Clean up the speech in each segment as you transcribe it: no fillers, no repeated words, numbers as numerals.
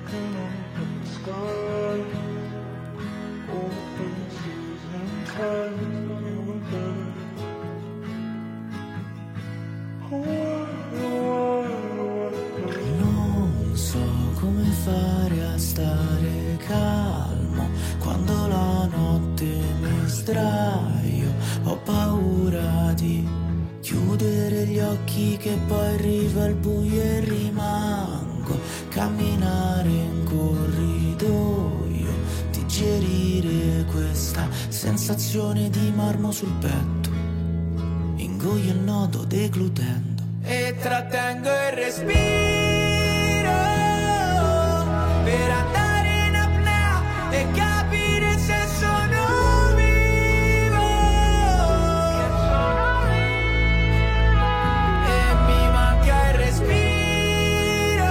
Non so come fare a stare calmo quando la notte mi sdraio. Ho paura di chiudere gli occhi, che poi arriva il buio e rimango. Camminare in corridoio, digerire questa sensazione di marmo sul petto. Ingoio il nodo deglutendo e trattengo il respiro per andare in apnea e capire se sono vivo. E mi manca il respiro,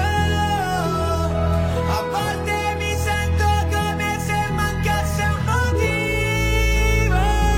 a volte mi sento come se mancasse un motivo.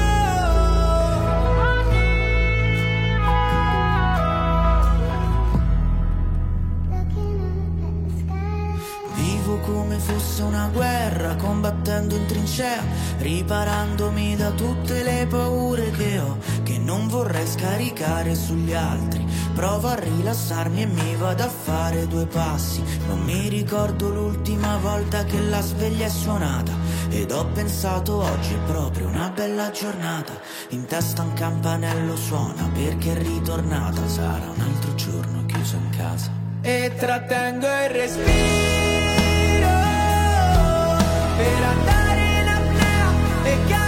Vivo come fosse una guerra, combattendo in trincea, riparandomi da tutte le paure che ho, che non vorrei scaricare sugli altri. Provo a rilassarmi e mi vado a fare due passi. Non mi ricordo l'ultima volta che la sveglia è suonata, ed ho pensato oggi è proprio una bella giornata. In testa un campanello suona perché è ritornata. Sarà un altro giorno chiuso in casa e trattengo il respiro per andare in apnea e